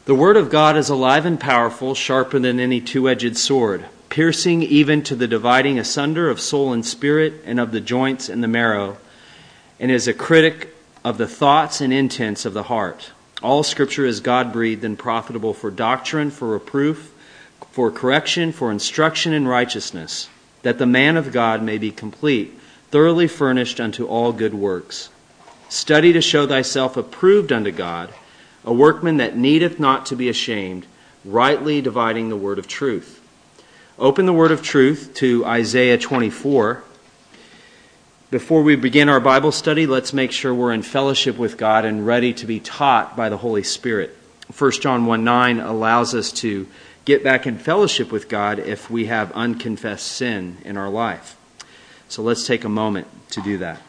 The word of God is alive and powerful, sharper than any two-edged sword, piercing even to the dividing asunder of soul and spirit and of the joints and the marrow, and is a critic of the thoughts and intents of the heart. All Scripture is God-breathed and profitable for doctrine, for reproof, for correction, for instruction in righteousness, that the man of God may be complete, thoroughly furnished unto all good works. Study to show thyself approved unto God, a workman that needeth not to be ashamed, rightly dividing the word of truth. Open the word of truth to Isaiah 24. Before we begin our Bible study, let's make sure we're in fellowship with God and ready to be taught by the Holy Spirit. 1 John 1:9 allows us to get back in fellowship with God if we have unconfessed sin in our life. So let's take a moment to do that.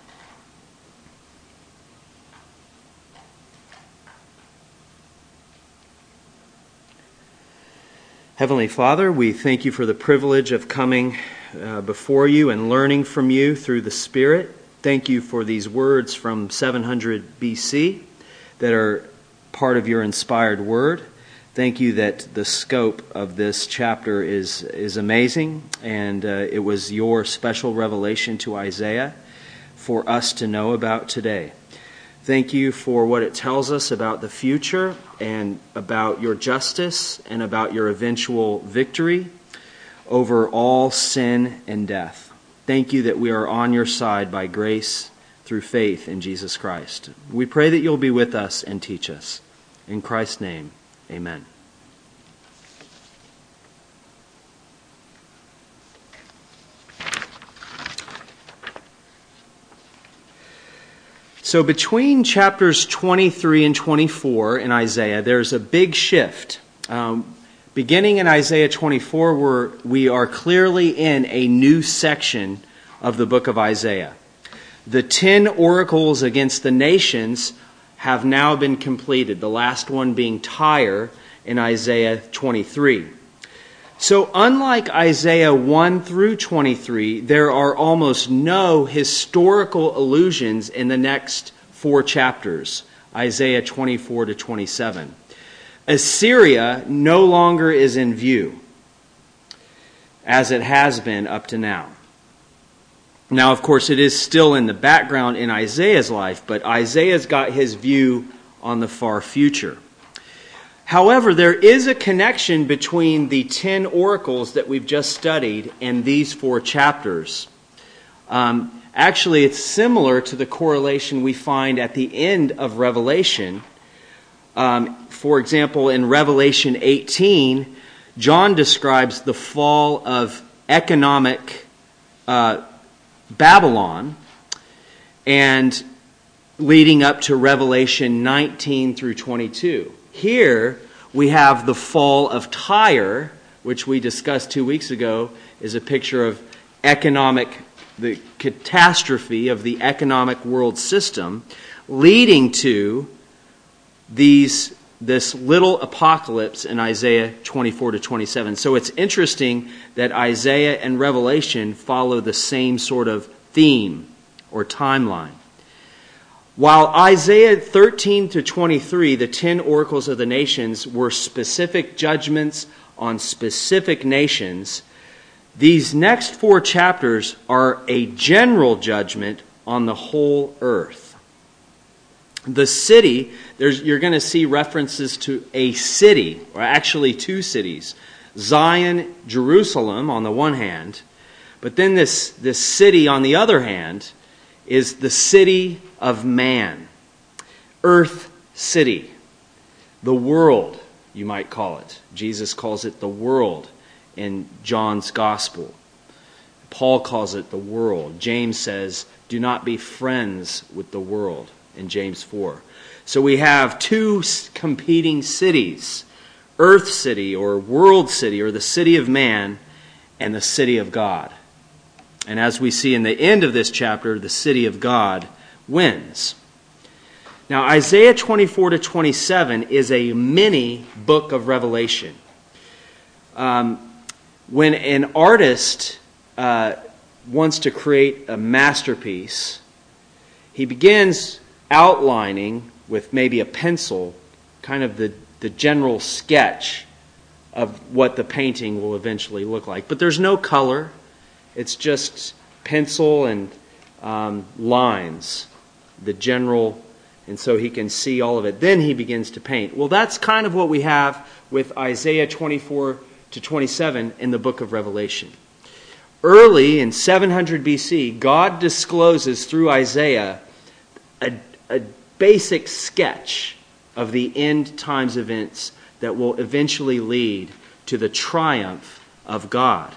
Heavenly Father, we thank you for the privilege of coming before you and learning from you through the Spirit. Thank you for these words from 700 BC that are part of your inspired word. Thank you that the scope of this chapter is amazing, and it was your special revelation to Isaiah for us to know about today. Thank you for what it tells us about the future and about your justice and about your eventual victory over all sin and death. Thank you that we are on your side by grace through faith in Jesus Christ. We pray that you'll be with us and teach us. In Christ's name, amen. So between chapters 23 and 24 in Isaiah, there's a big shift. Beginning in Isaiah 24, we are clearly in a new section of the book of Isaiah. The 10 oracles against the nations have now been completed, the last one being Tyre in Isaiah 23. So unlike Isaiah 1 through 23, there are almost no historical allusions in the next 4 chapters, Isaiah 24 to 27. Assyria no longer is in view, as it has been up to now. Now, of course, it is still in the background in Isaiah's life, but Isaiah's got his view on the far future. However, there is a connection between the 10 oracles that we've just studied and these 4 chapters. Actually, it's similar to the correlation we find at the end of Revelation. For example, in Revelation 18, John describes the fall of economic Babylon, and leading up to Revelation 19 through 22. Here we have the fall of Tyre, which we discussed 2 weeks ago, is a picture of the catastrophe of the economic world system, leading to this little apocalypse in Isaiah 24 to 27. So it's interesting that Isaiah and Revelation follow the same sort of theme or timeline. While Isaiah 13 to 23, the 10 oracles of the nations, were specific judgments on specific nations, these next 4 chapters are a general judgment on the whole earth. The city, you're going to see references to a city, or actually 2 cities. Zion, Jerusalem on the one hand, but then this city on the other hand is the city of man. Earth city. The world, you might call it. Jesus calls it the world in John's Gospel. Paul calls it the world. James says, do not be friends with the world in James 4. So we have 2 competing cities. Earth city or world city or the city of man and the city of God. And as we see in the end of this chapter, the city of God wins. Now, Isaiah 24 to 27 is a mini book of Revelation. When an artist wants to create a masterpiece, he begins outlining with maybe a pencil kind of the the general sketch of what the painting will eventually look like. But there's no color. It's just pencil and lines, the general, and so he can see all of it. Then he begins to paint. Well, that's kind of what we have with Isaiah 24 to 27 in the book of Revelation. Early in 700 BC, God discloses through Isaiah a basic sketch of the end times events that will eventually lead to the triumph of God.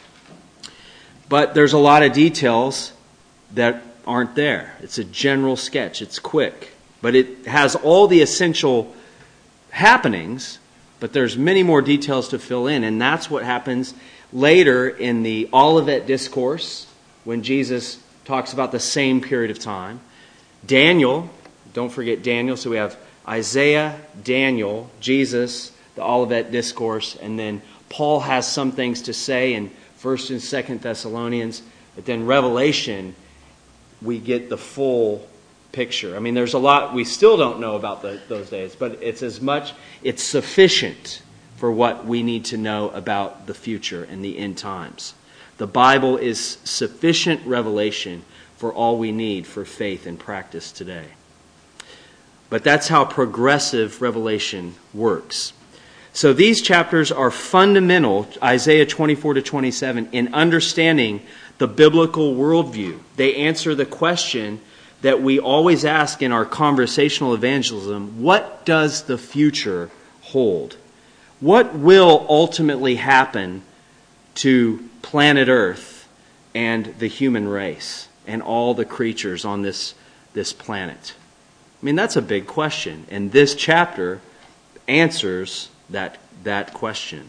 But there's a lot of details that aren't there. It's a general sketch. It's quick. But it has all the essential happenings, but there's many more details to fill in. And that's what happens later in the Olivet Discourse, when Jesus talks about the same period of time. Daniel, don't forget Daniel. So we have Isaiah, Daniel, Jesus, the Olivet Discourse, and then Paul has some things to say in 1st and 2nd Thessalonians. But then Revelation, we get the full picture. I mean, there's a lot we still don't know about those days, but it's sufficient for what we need to know about the future and the end times. The Bible is sufficient revelation for all we need for faith and practice today. But that's how progressive revelation works. So these chapters are fundamental, Isaiah 24 to 27, in understanding the biblical worldview. They answer the question that we always ask in our conversational evangelism: what does the future hold? What will ultimately happen to planet Earth and the human race and all the creatures on this planet? I mean, that's a big question, and this chapter answers that question.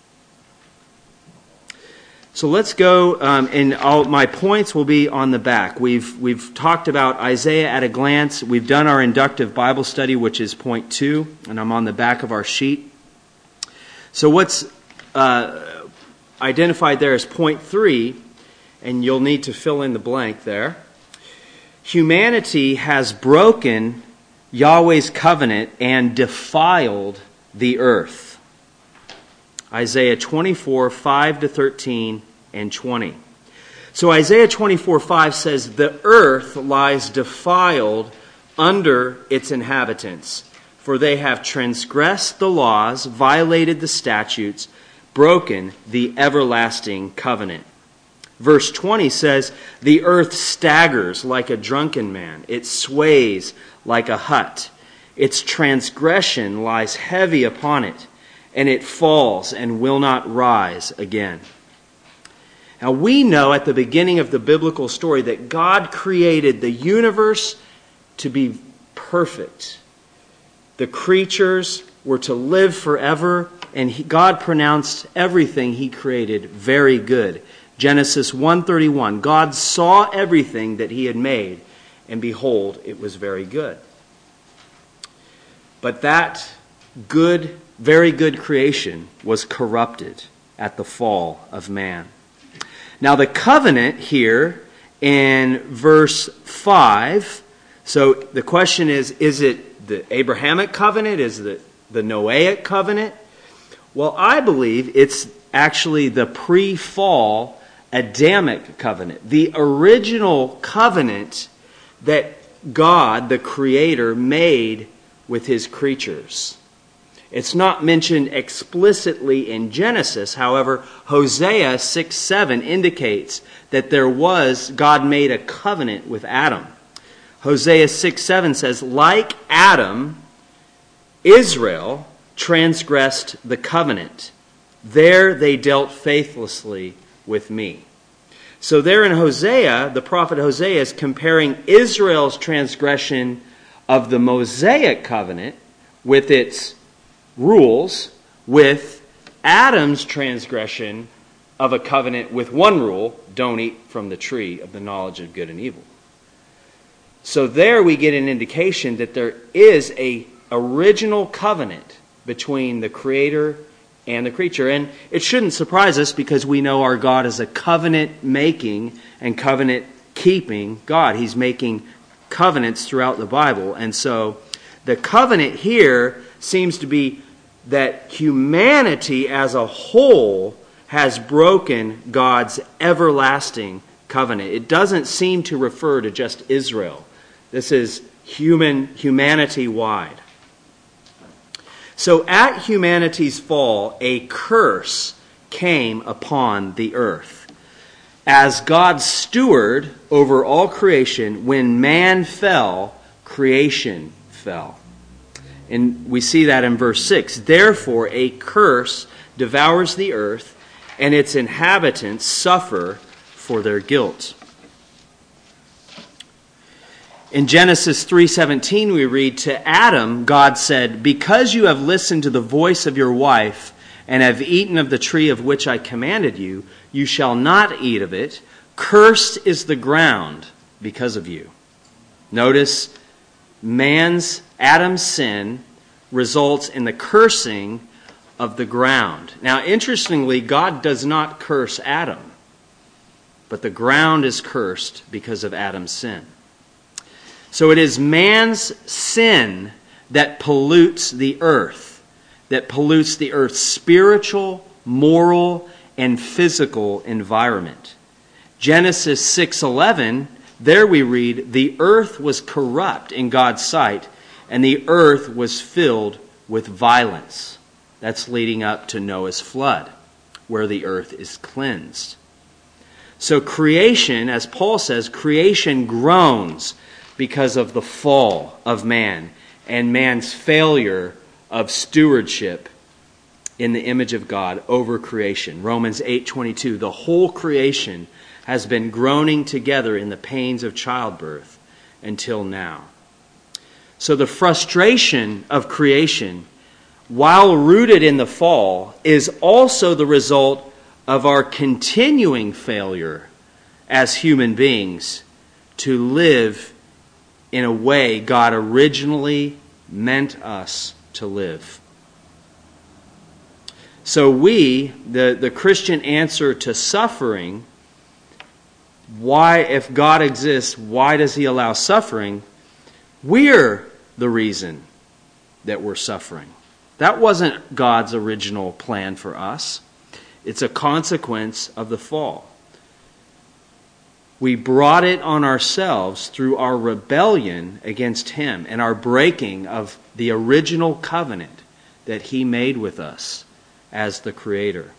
So let's go, and my points will be on the back. We've talked about Isaiah at a glance. We've done our inductive Bible study, which is point 2, and I'm on the back of our sheet. So what's identified there is point 3, and you'll need to fill in the blank there. Humanity has broken Yahweh's covenant and defiled the earth. Isaiah 24, 5 to 13 and 20. So Isaiah 24:5 says, "The earth lies defiled under its inhabitants, for they have transgressed the laws, violated the statutes, broken the everlasting covenant." Verse 20 says, "The earth staggers like a drunken man. It sways like a hut. Its transgression lies heavy upon it, and it falls and will not rise again." Now we know at the beginning of the biblical story that God created the universe to be perfect. The creatures were to live forever, and God pronounced everything He created very good. Genesis 1:31, God saw everything that He had made, and behold, it was very good. But that good, very good creation was corrupted at the fall of man. Now the covenant here in verse 5, so the question is it the Abrahamic covenant? Is it the Noahic covenant? Well, I believe it's actually the pre-fall Adamic covenant, the original covenant that God, the Creator, made with His creatures. It's not mentioned explicitly in Genesis. However, Hosea 6:7 indicates that God made a covenant with Adam. Hosea 6:7 says, "Like Adam, Israel transgressed the covenant. There they dealt faithlessly with me." So there in Hosea, the prophet Hosea is comparing Israel's transgression of the Mosaic covenant with its rules with Adam's transgression of a covenant with one rule: don't eat from the tree of the knowledge of good and evil. So there we get an indication that there is a original covenant between the Creator and the creature. And it shouldn't surprise us, because we know our God is a covenant-making and covenant-keeping God. He's making covenants throughout the Bible. And so the covenant here seems to be that humanity as a whole has broken God's everlasting covenant. It doesn't seem to refer to just Israel. This is humanity-wide. So at humanity's fall, a curse came upon the earth. As God's steward over all creation, when man fell, creation fell. And we see that in verse 6. Therefore, a curse devours the earth, and its inhabitants suffer for their guilt. In Genesis 3:17 we read, to Adam God said, because you have listened to the voice of your wife and have eaten of the tree of which I commanded you, you shall not eat of it. Cursed is the ground because of you. Notice, Adam's sin results in the cursing of the ground. Now, interestingly, God does not curse Adam, but the ground is cursed because of Adam's sin. So it is man's sin that pollutes the earth, spiritual, moral, and physical environment. Genesis 6:11, there we read, the earth was corrupt in God's sight, and the earth was filled with violence. That's leading up to Noah's flood, where the earth is cleansed. So creation, as Paul says, creation groans because of the fall of man and man's failure of stewardship in the image of God over creation. Romans 8:22, the whole creation has been groaning together in the pains of childbirth until now. So the frustration of creation, while rooted in the fall, is also the result of our continuing failure as human beings to live in a way God originally meant us to live. So the Christian answer to suffering, why, if God exists, why does He allow suffering? We're the reason that we're suffering. That wasn't God's original plan for us. It's a consequence of the fall. We brought it on ourselves through our rebellion against Him and our breaking of the original covenant that He made with us as the Creator.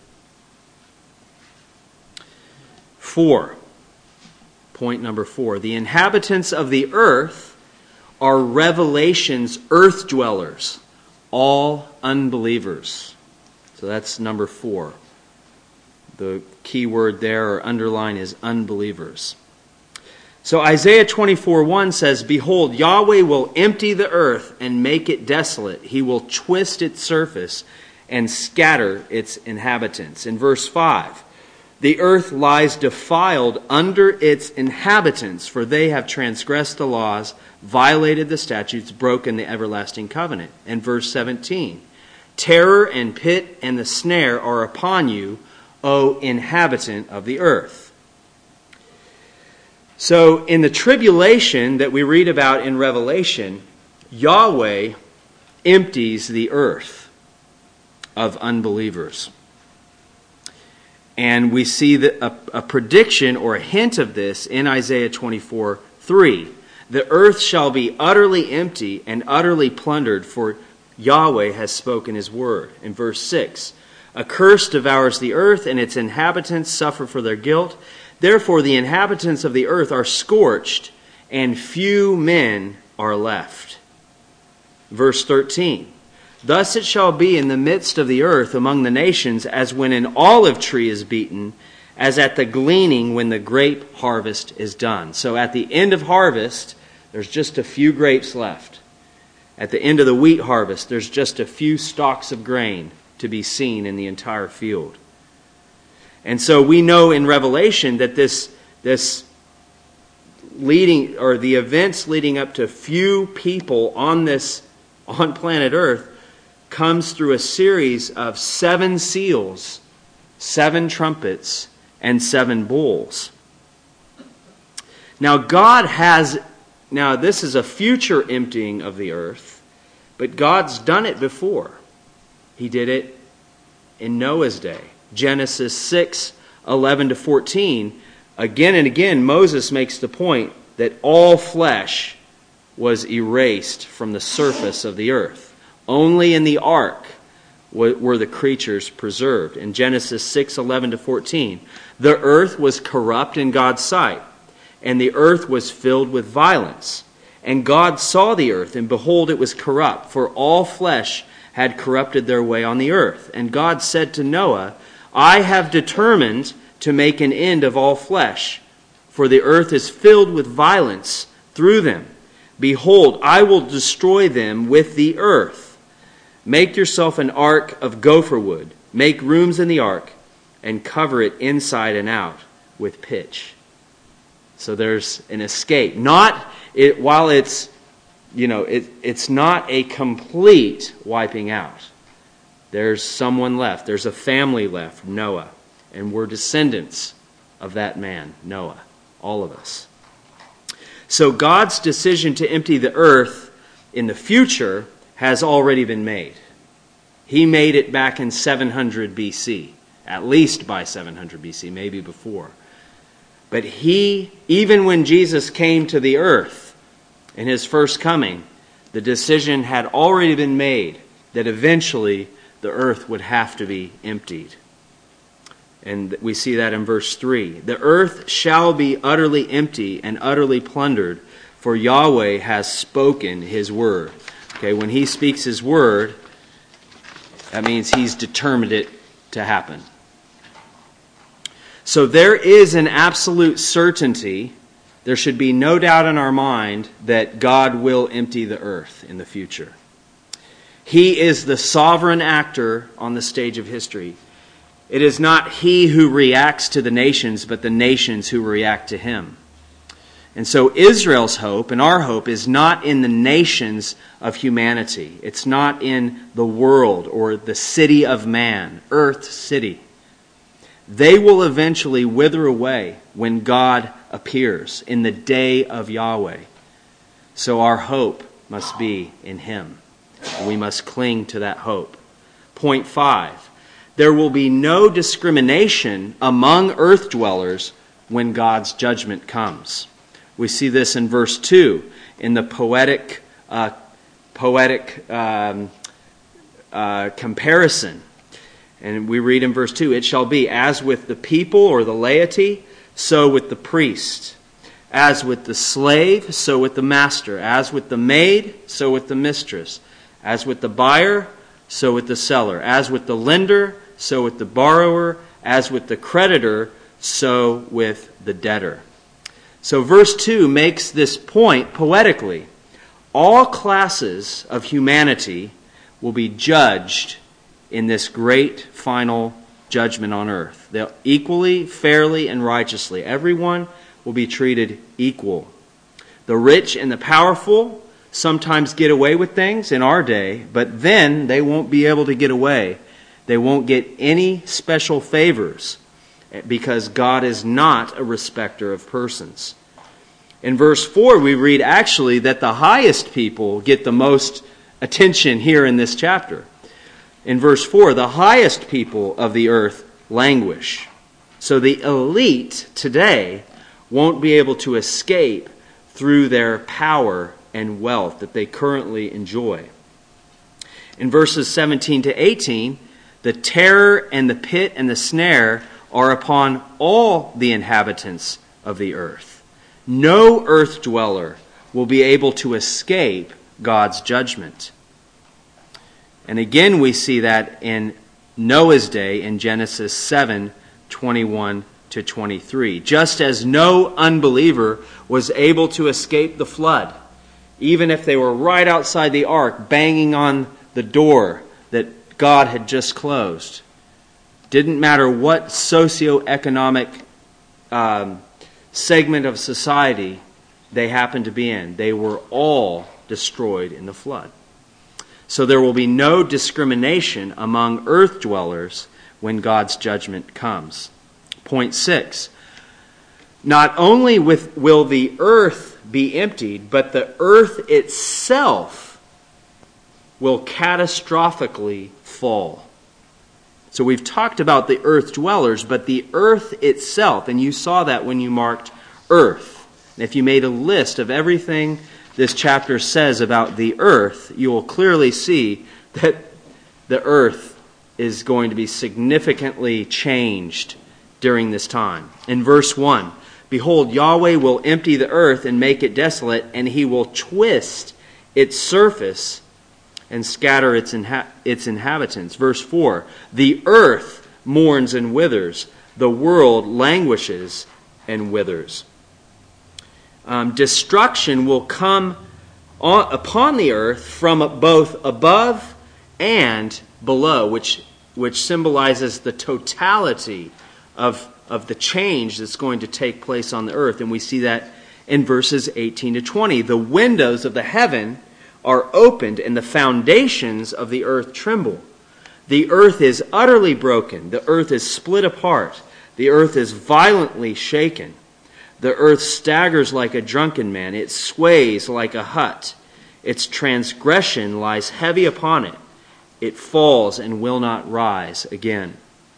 4. Point number 4. The inhabitants of the earth are Revelation's earth dwellers, all unbelievers. So that's number 4. The key word there or underline is unbelievers. So Isaiah 24:1 says, behold, Yahweh will empty the earth and make it desolate. He will twist its surface and scatter its inhabitants. In verse 5, the earth lies defiled under its inhabitants, for they have transgressed the laws, violated the statutes, broken the everlasting covenant. And verse 17, terror and pit and the snare are upon you, O inhabitant of the earth. So in the tribulation that we read about in Revelation, Yahweh empties the earth of unbelievers. And we see a prediction or a hint of this in Isaiah 24:3. The earth shall be utterly empty and utterly plundered, for Yahweh has spoken His word. In verse 6, a curse devours the earth, and its inhabitants suffer for their guilt. Therefore the inhabitants of the earth are scorched, and few men are left. Verse 13, thus it shall be in the midst of the earth among the nations, as when an olive tree is beaten, as at the gleaning when the grape harvest is done. So at the end of harvest, there's just a few grapes left. At the end of the wheat harvest, there's just a few stalks of grain to be seen in the entire field. And so we know in Revelation that this leading, or the events leading up to few people on planet Earth, comes through a series of 7 seals, 7 trumpets, and 7 bowls. Now this is a future emptying of the earth, But God's done it before. He did it in Noah's day. Genesis 6:11-14. Again and again, Moses makes the point that all flesh was erased from the surface of the earth. Only in the ark were the creatures preserved. In Genesis 6:11-14, the earth was corrupt in God's sight, and the earth was filled with violence. And God saw the earth, and behold, it was corrupt, for all flesh had corrupted their way on the earth. And God said to Noah, I have determined to make an end of all flesh, for the earth is filled with violence through them. Behold, I will destroy them with the earth. Make yourself an ark of gopher wood. Make rooms in the ark, and cover it inside and out with pitch. So there's an escape. While it's not a complete wiping out. There's someone left. There's a family left, Noah. And we're descendants of that man, Noah. All of us. So God's decision to empty the earth in the future has already been made. He made it back in 700 BC. At least by 700 BC, maybe before. But even when Jesus came to the earth in his first coming, the decision had already been made that eventually the earth would have to be emptied. And we see that in verse 3. The earth shall be utterly empty and utterly plundered, for Yahweh has spoken his word. Okay, when he speaks his word, that means he's determined it to happen. So there is an absolute certainty, there should be no doubt in our mind that God will empty the earth in the future. He is the sovereign actor on the stage of history. It is not he who reacts to the nations, but the nations who react to him. And so Israel's hope and our hope is not in the nations of humanity. It's not in the world or the city of man, earth city. They will eventually wither away when God appears in the day of Yahweh. So our hope must be in him. We must cling to that hope. Point 5. There will be no discrimination among earth dwellers when God's judgment comes. We see this in verse 2 in the poetic comparison. And we read in verse 2, it shall be as with the people or the laity, so with the priest. As with the slave, so with the master. As with the maid, so with the mistress. As with the buyer, so with the seller. As with the lender, so with the borrower. As with the creditor, so with the debtor. So verse 2 makes this point poetically. All classes of humanity will be judged in this great final judgment on earth. They'll equally, fairly, and righteously. Everyone will be treated equal. The rich and the powerful sometimes get away with things in our day, but then they won't be able to get away. They won't get any special favors because God is not a respecter of persons. In verse 4, we read actually that the highest people get the most attention here in this chapter. In verse 4, the highest people of the earth languish. So the elite today won't be able to escape through their power and wealth that they currently enjoy. In verses 17 to 18, the terror and the pit and the snare are upon all the inhabitants of the earth. No earth dweller will be able to escape God's judgment. And again we see that in Noah's day in Genesis 7:21-23. Just as no unbeliever was able to escape the flood, even if they were right outside the ark banging on the door that God had just closed. Didn't matter what socioeconomic segment of society they happened to be in. They were all destroyed in the flood. So there will be no discrimination among earth dwellers when God's judgment comes. Point 6. Not only will the earth be emptied, but the earth itself will catastrophically fall. So we've talked about the earth dwellers, but the earth itself, and you saw that when you marked earth. And if you made a list of everything this chapter says about the earth, you will clearly see that the earth is going to be significantly changed during this time. In verse 1, behold, Yahweh will empty the earth and make it desolate, and he will twist its surface and scatter its inhabitants. Verse 4, the earth mourns and withers, the world languishes and withers. Destruction will come upon the earth from both above and below, which symbolizes the totality of the change that's going to take place on the earth. And we see that in verses 18 to 20. The windows of the heaven are opened, and the foundations of the earth tremble. The earth is utterly broken. The earth is split apart. The earth is violently shaken. The earth staggers like a drunken man. It sways like a hut. Its transgression lies heavy upon it. It falls and will not rise again.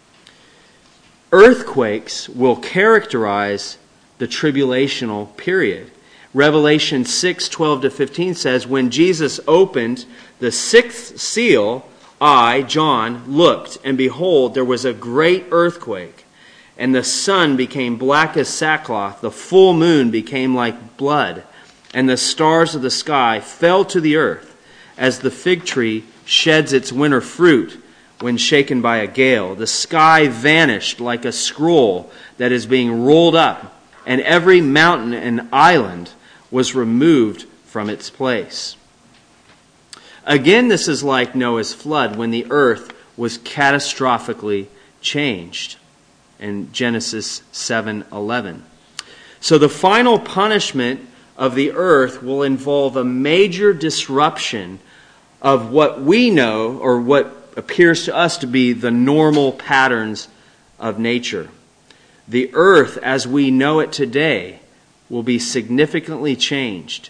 Earthquakes will characterize the tribulational period. Revelation 6:12-15 says, when Jesus opened the sixth seal, I, John, looked, and behold, there was a great earthquake, and the sun became black as sackcloth, the full moon became like blood, and the stars of the sky fell to the earth, as the fig tree sheds its winter fruit when shaken by a gale. The sky vanished like a scroll that is being rolled up, and every mountain and island was removed from its place. Again, this is like Noah's flood when the earth was catastrophically changed in Genesis 7:11. So the final punishment of the earth will involve a major disruption of what we know, or what appears to us to be the normal patterns of nature. The earth as we know it today will be significantly changed.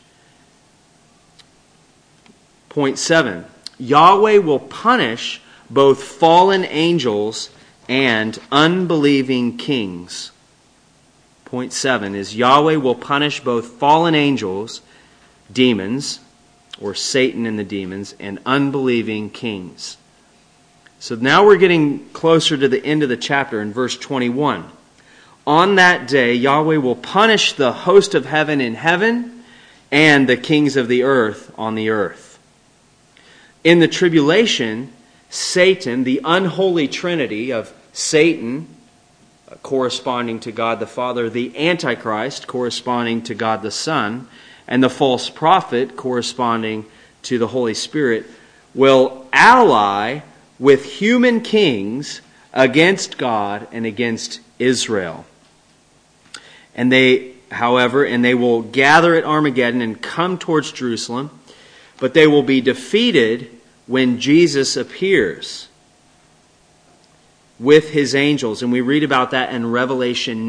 Point 7. Yahweh will punish both fallen angels and unbelieving kings. Point 7 is Yahweh will punish both fallen angels, demons, or Satan and the demons, and unbelieving kings. So now we're getting closer to the end of the chapter in verse 21. On that day, Yahweh will punish the host of heaven in heaven and the kings of the earth on the earth. In the tribulation, Satan, the unholy trinity of Satan, corresponding to God the Father, the Antichrist, corresponding to God the Son, and the false prophet, corresponding to the Holy Spirit, will ally with human kings against God and against Israel. And they will gather at Armageddon and come towards Jerusalem, but they will be defeated when Jesus appears with his angels. And we read about that in Revelation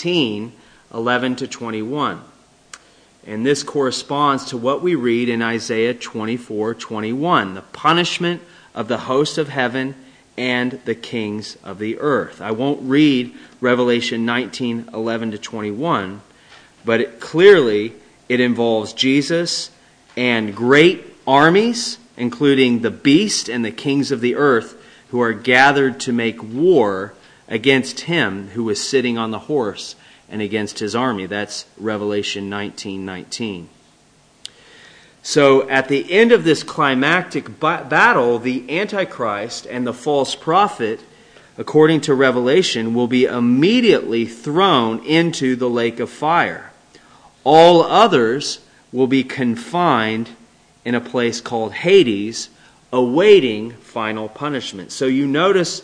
19:11-21. And this corresponds to what we read in Isaiah 24:21, the punishment of the host of heaven and the kings of the earth. I won't read Revelation 19:11-21, but it involves Jesus and great armies, including the beast and the kings of the earth, who are gathered to make war against him who is sitting on the horse and against his army. That's Revelation 19:19. So at the end of this climactic battle, the Antichrist and the false prophet, according to Revelation, will be immediately thrown into the lake of fire. All others will be confined in a place called Hades, awaiting final punishment. So you notice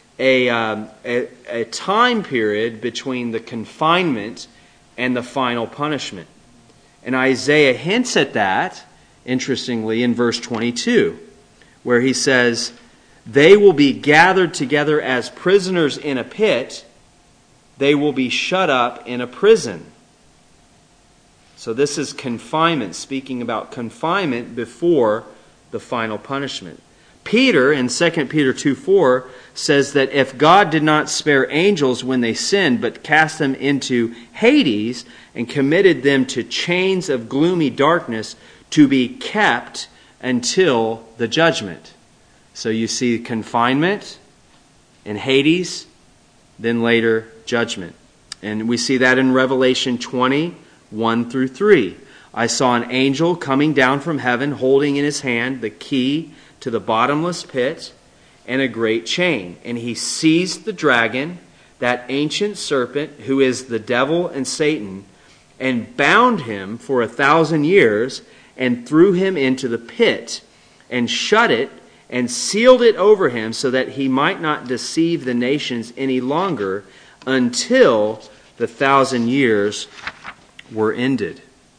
a time period between the confinement and the final punishment. And Isaiah hints at that, interestingly, in verse 22, where he says, they will be gathered together as prisoners in a pit. They will be shut up in a prison. So this is confinement, speaking about confinement before the final punishment. Peter, in 2 Peter 2:4, says that if God did not spare angels when they sinned, but cast them into Hades and committed them to chains of gloomy darkness to be kept until the judgment. So you see confinement in Hades, then later judgment. And we see that in Revelation 20:1-3. I saw an angel coming down from heaven, holding in his hand the key to the bottomless pit and a great chain. And he seized the dragon, that ancient serpent, who is the devil and Satan, and bound him for 1,000 years, and threw him into the pit, and shut it, and sealed it over him, so that he might not deceive the nations any longer, until the 1,000 years were ended.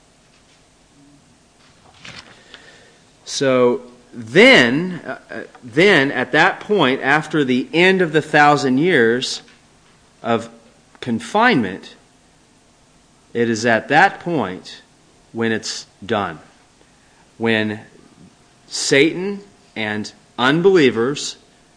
So then at that point, after the end of the 1,000 years of confinement, it is at that point when it's done. When Satan and unbelievers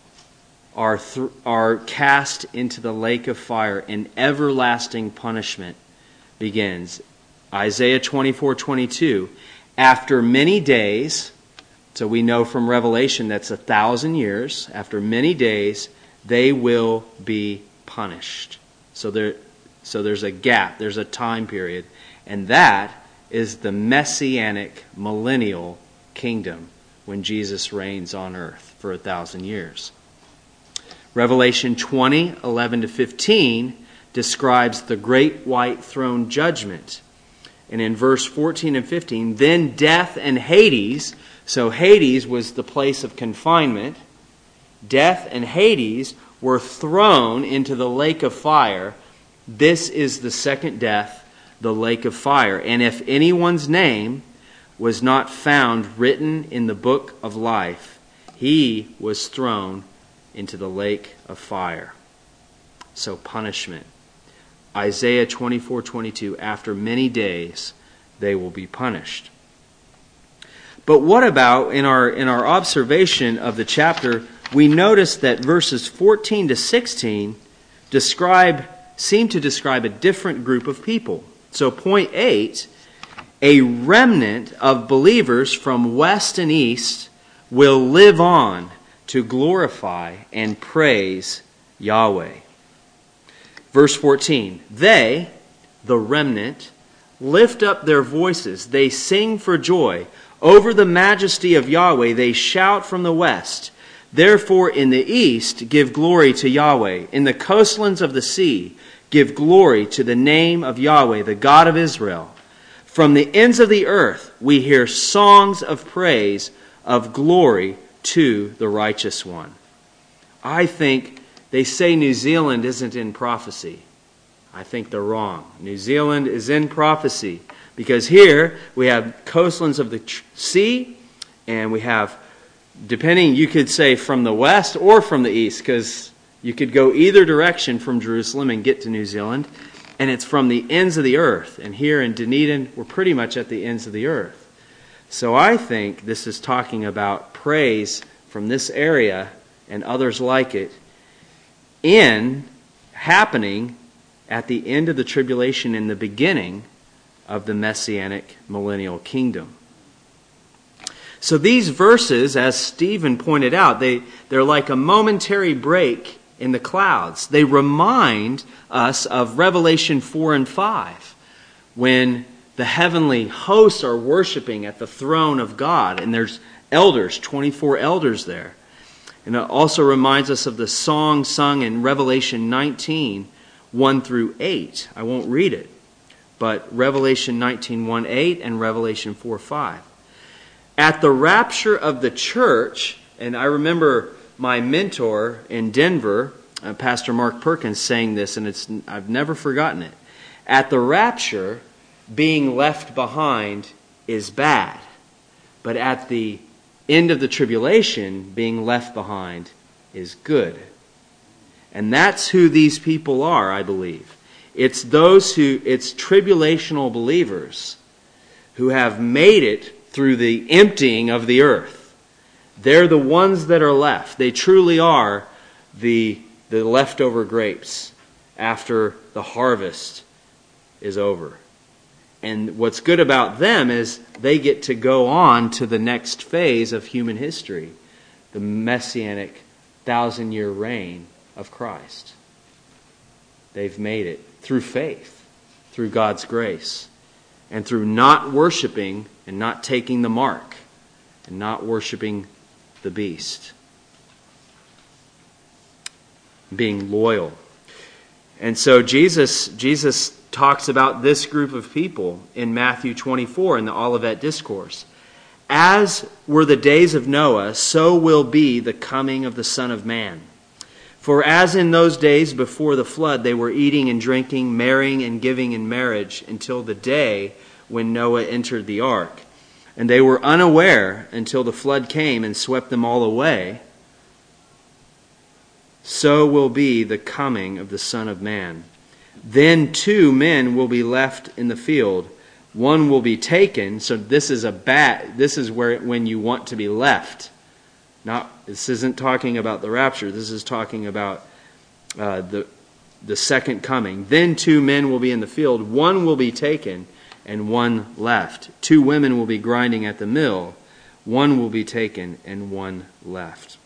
are cast into the lake of fire and everlasting punishment begins. Isaiah 24:22. After many days, so we know from Revelation that's 1,000 years, after many days they will be punished. So there's a gap, there's a time period, and that is the messianic millennial kingdom when Jesus reigns on earth for 1,000 years. Revelation 20:11-15 describes the great white throne judgment. And in verse 14 and 15, then death and Hades, so Hades was the place of confinement, death and Hades were thrown into the lake of fire. This is the second death, the lake of fire. And if anyone's name was not found written in the book of life, he was thrown into the lake of fire. So punishment. Isaiah 24:22, after many days they will be punished. But what about in our observation of the chapter, we notice that verses 14 to 16 seem to describe a different group of people. So point 8, a remnant of believers from west and east will live on to glorify and praise Yahweh. Verse 14, they, the remnant, lift up their voices. They sing for joy. Over the majesty of Yahweh they shout from the west. Therefore in the east give glory to Yahweh. In the coastlands of the sea give glory to the name of Yahweh, the God of Israel. From the ends of the earth we hear songs of praise, of glory to the righteous one. I think they say New Zealand isn't in prophecy. I think they're wrong. New Zealand is in prophecy because here we have coastlands of the sea, and we have, depending, you could say from the west or from the east, because you could go either direction from Jerusalem and get to New Zealand, and it's from the ends of the earth. And here in Dunedin, we're pretty much at the ends of the earth. So I think this is talking about praise from this area and others like it happening at the end of the tribulation and the beginning of the Messianic millennial kingdom. So these verses, as Stephen pointed out, they're like a momentary break in the clouds. They remind us of Revelation 4 and 5, when the heavenly hosts are worshiping at the throne of God, and there's elders, 24 elders there. And it also reminds us of the song sung in Revelation 19:1-8. I won't read it, but Revelation 19:1-8 and Revelation 4:5. At the rapture of the church, and I remember my mentor in Denver, Pastor Mark Perkins, saying this, and I've never forgotten it. At the rapture, being left behind is bad, but at the end of the tribulation, being left behind is good. And that's who these people are, I believe. It's tribulational believers who have made it through the emptying of the earth. They're the ones that are left. They truly are the leftover grapes after the harvest is over. And what's good about them is they get to go on to the next phase of human history, the messianic 1,000-year reign of Christ. They've made it through faith, through God's grace, and through not worshiping and not taking the mark, and not worshiping the beast. Being loyal. And so Jesus talks about this group of people in Matthew 24 in the Olivet Discourse. As were the days of Noah, so will be the coming of the Son of Man. For as in those days before the flood, they were eating and drinking, marrying and giving in marriage until the day when Noah entered the ark. And they were unaware until the flood came and swept them all away. So will be the coming of the Son of Man. Then 2 men will be left in the field. One will be taken. So this is when you want to be left. This isn't talking about the rapture. This is talking about the second coming. Then 2 men will be in the field. One will be taken and one left. 2 women will be grinding at the mill. One will be taken and one left.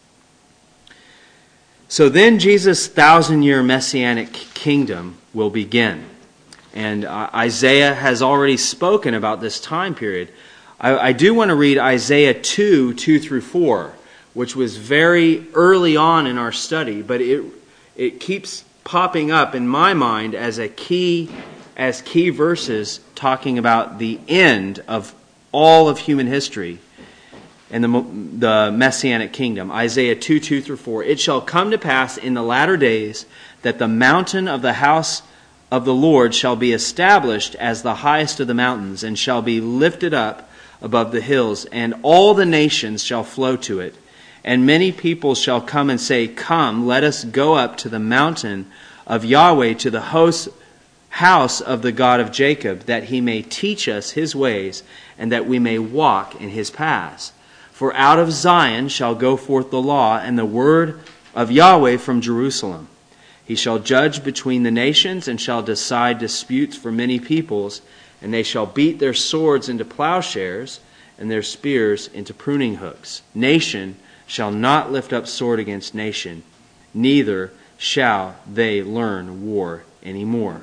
So then Jesus' 1,000-year messianic kingdom will begin. And Isaiah has already spoken about this time period. I do want to read Isaiah 2:2-4, which was very early on in our study, but it keeps popping up in my mind as key verses talking about the end of all of human history and the Messianic kingdom. Isaiah 2:2-4. It shall come to pass in the latter days that the mountain of the house of the Lord shall be established as the highest of the mountains, and shall be lifted up above the hills, and all the nations shall flow to it. And many people shall come and say, Come, let us go up to the mountain of Yahweh, to the house of the God of Jacob, that he may teach us his ways, and that we may walk in his paths. For out of Zion shall go forth the law, and the word of Yahweh from Jerusalem. He shall judge between the nations, and shall decide disputes for many peoples, and they shall beat their swords into plowshares, and their spears into pruning hooks. Nation shall not lift up sword against nation, neither shall they learn war anymore.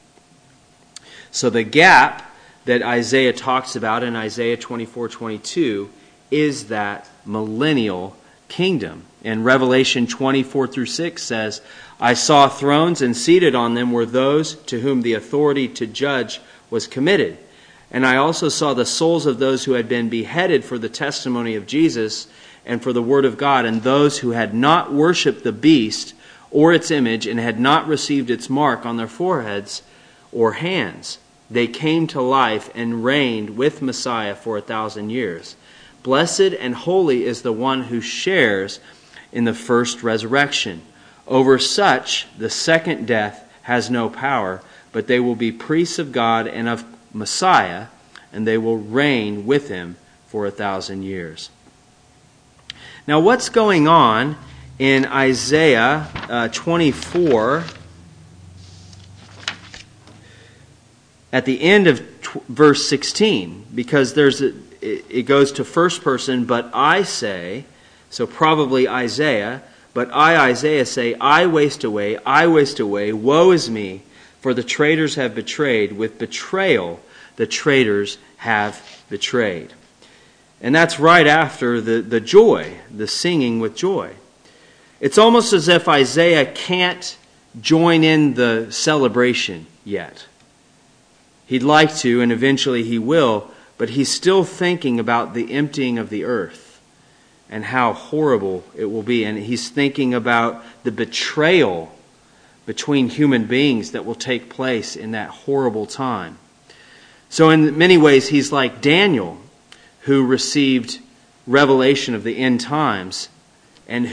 So the gap that Isaiah talks about in Isaiah 24:22 is that millennial kingdom. And Revelation 24-6 says, I saw thrones, and seated on them were those to whom the authority to judge was committed. And I also saw the souls of those who had been beheaded for the testimony of Jesus and for the word of God, and those who had not worshipped the beast or its image, and had not received its mark on their foreheads or hands. They came to life and reigned with Messiah for 1,000 years. Blessed and holy is the one who shares in the first resurrection. Over such, the second death has no power, but they will be priests of God and of Messiah, and they will reign with him for 1,000 years. Now, what's going on in Isaiah 24 at the end of verse 16? Because it goes to first person, but I say, so probably Isaiah, but I, Isaiah, say, I waste away, woe is me, for the traitors have betrayed, with betrayal the traitors have betrayed. And that's right after the joy, the singing with joy. It's almost as if Isaiah can't join in the celebration yet. He'd like to, and eventually he will, but he's still thinking about the emptying of the earth and how horrible it will be. And he's thinking about the betrayal between human beings that will take place in that horrible time. So in many ways, he's like Daniel, who received revelation of the end times and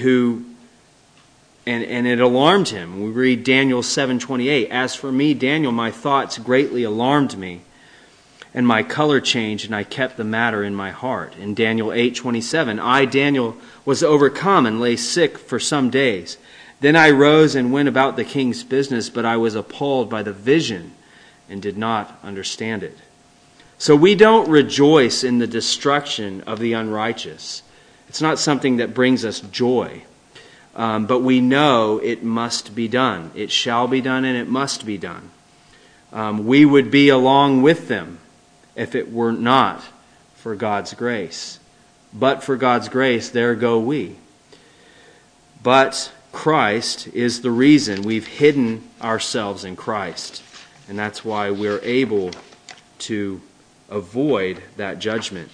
it alarmed him. We read Daniel 7:28. As for me, Daniel, my thoughts greatly alarmed me. and my color changed, and I kept the matter in my heart. In Daniel 8:27, I, Daniel, was overcome and lay sick for some days. Then I rose and went about the king's business, but I was appalled by the vision and did not understand it. So we don't rejoice in the destruction of the unrighteous. It's not something that brings us joy. But we know it must be done. It shall be done and it must be done. We would be along with them if it were not for God's grace. But for God's grace, there go we. But Christ is the reason. We've hidden ourselves in Christ. And that's why we're able to avoid that judgment.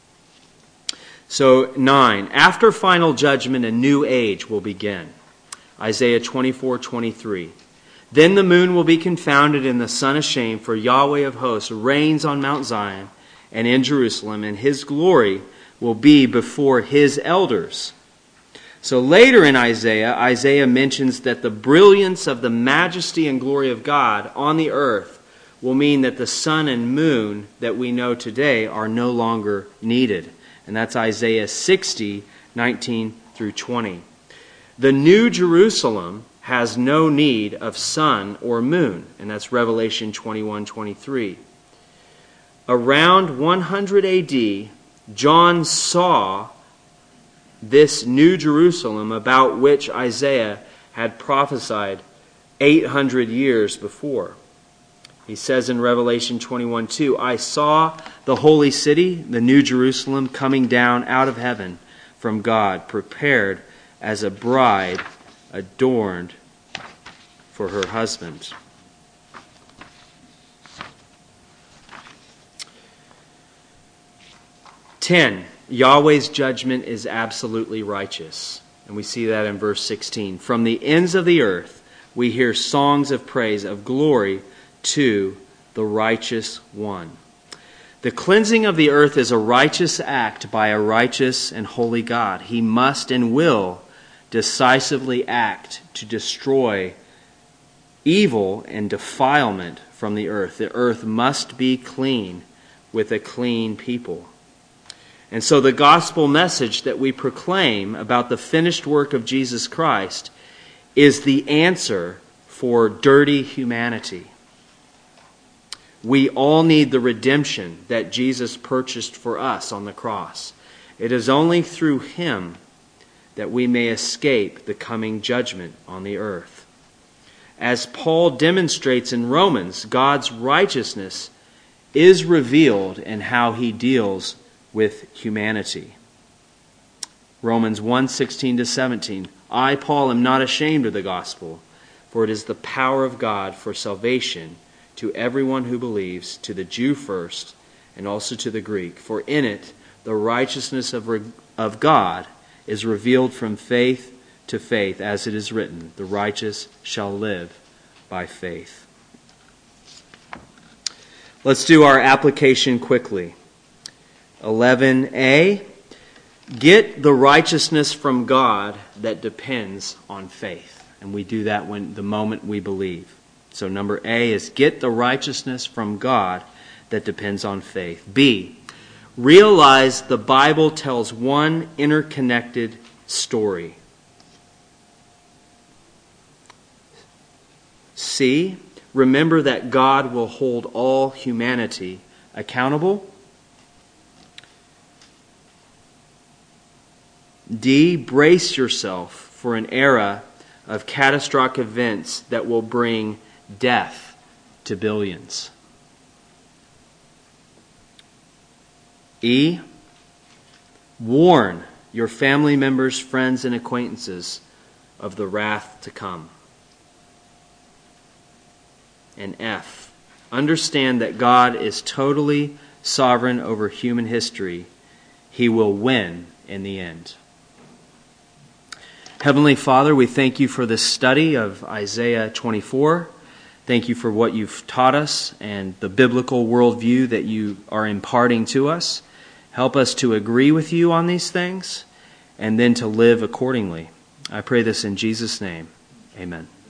So 9, after final judgment, a new age will begin. Isaiah 24:23. Then the moon will be confounded and the sun ashamed, for Yahweh of hosts reigns on Mount Zion and in Jerusalem, and his glory will be before his elders. So later in Isaiah mentions that the brilliance of the majesty and glory of God on the earth will mean that the sun and moon that we know today are no longer needed. And that's Isaiah 60:19 through 20. The New Jerusalem has no need of sun or moon, and that's Revelation 21:23. Around 100 AD, John saw this New Jerusalem about which Isaiah had prophesied 800 years before. He says in Revelation 21:2, I saw the holy city, the New Jerusalem, coming down out of heaven from God, prepared as a bride adorned for her husband. Ten, Yahweh's judgment is absolutely righteous. And we see that in verse 16. From the ends of the earth we hear songs of praise, of glory to the righteous one. The cleansing of the earth is a righteous act by a righteous and holy God. He must and will decisively act to destroy evil and defilement from the earth. The earth must be clean with a clean people. And so the gospel message that we proclaim about the finished work of Jesus Christ is the answer for dirty humanity. We all need the redemption that Jesus purchased for us on the cross. It is only through Him that we may escape the coming judgment on the earth. As Paul demonstrates in Romans, God's righteousness is revealed in how He deals with humanity. Romans 1:16-17. I, Paul, am not ashamed of the gospel, for it is the power of God for salvation to everyone who believes, to the Jew first, and also to the Greek. For in it the righteousness of God is revealed from faith to faith, as it is written, the righteous shall live by faith. Let's do our application quickly. 11a, get the righteousness from God that depends on faith. And we do that the moment we believe. So number A is get the righteousness from God that depends on faith. B, realize the Bible tells one interconnected story. C, remember that God will hold all humanity accountable. D, brace yourself for an era of catastrophic events that will bring death to billions. E, warn your family members, friends, and acquaintances of the wrath to come. And F, understand that God is totally sovereign over human history. He will win in the end. Heavenly Father, we thank you for this study of Isaiah 24. Thank you for what you've taught us and the biblical worldview that you are imparting to us. Help us to agree with you on these things and then to live accordingly. I pray this in Jesus' name. Amen.